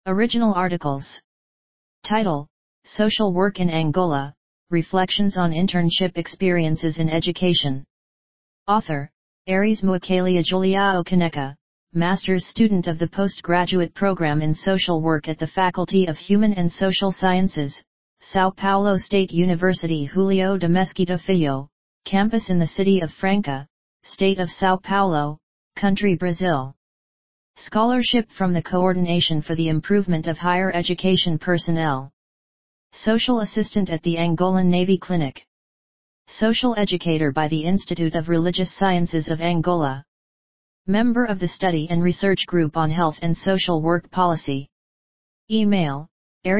Original articles. Title: Social Work in Angola, Reflections on Internship Experiences in Education. Author: Aries Muakalia Juliao Kaneka, Master's Student of the Postgraduate Program in Social Work at the Faculty of Human and Social Sciences, São Paulo State University Julio de Mesquita Filho, Campus in the City of Franca, State of São Paulo, Country Brazil. Scholarship from the Coordination for the Improvement of Higher Education Personnel. Social Assistant at the Angolan Navy Clinic. Social Educator by the Institute of Religious Sciences of Angola. Member of the Study and Research Group on Health and Social Work Policy. Email: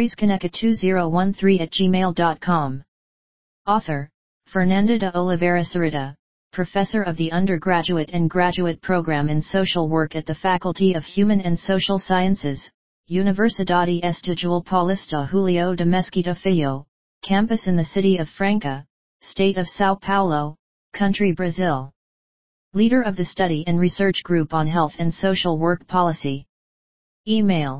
arieskaneka2013@gmail.com. Author: Fernanda de Oliveira Sarita, Professor of the Undergraduate and Graduate Program in Social Work at the Faculty of Human and Social Sciences, Universidade Estadual Paulista Julio de Mesquita Filho, Campus in the City of Franca, State of São Paulo, Country Brazil. Leader of the Study and Research Group on Health and Social Work Policy. Email: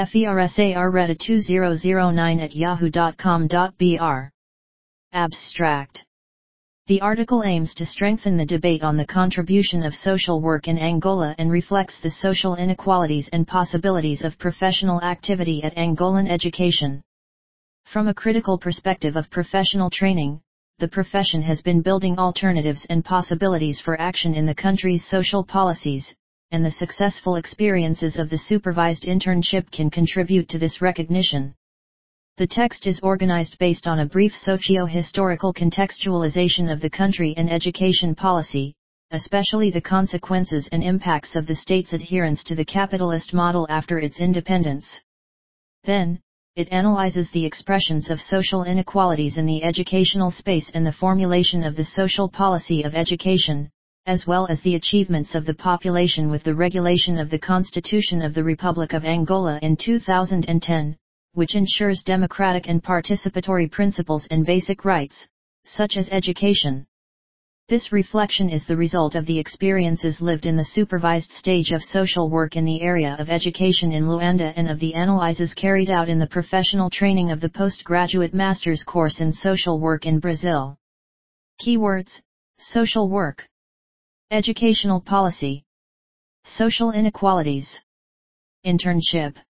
fersarreta2009@yahoo.com.br. Abstract. The article aims to strengthen the debate on the contribution of social work in Angola and reflects the social inequalities and possibilities of professional activity at Angolan education. From a critical perspective of professional training, the profession has been building alternatives and possibilities for action in the country's social policies, and the successful experiences of the supervised internship can contribute to this recognition. The text is organized based on a brief socio-historical contextualization of the country and education policy, especially the consequences and impacts of the state's adherence to the capitalist model after its independence. Then, it analyzes the expressions of social inequalities in the educational space and the formulation of the social policy of education, as well as the achievements of the population with the regulation of the Constitution of the Republic of Angola in 2010, which ensures democratic and participatory principles and basic rights, such as education. This reflection is the result of the experiences lived in the supervised stage of social work in the area of education in Luanda and of the analyses carried out in the professional training of the postgraduate master's course in social work in Brazil. Keywords: social work, educational policy, social inequalities, internship.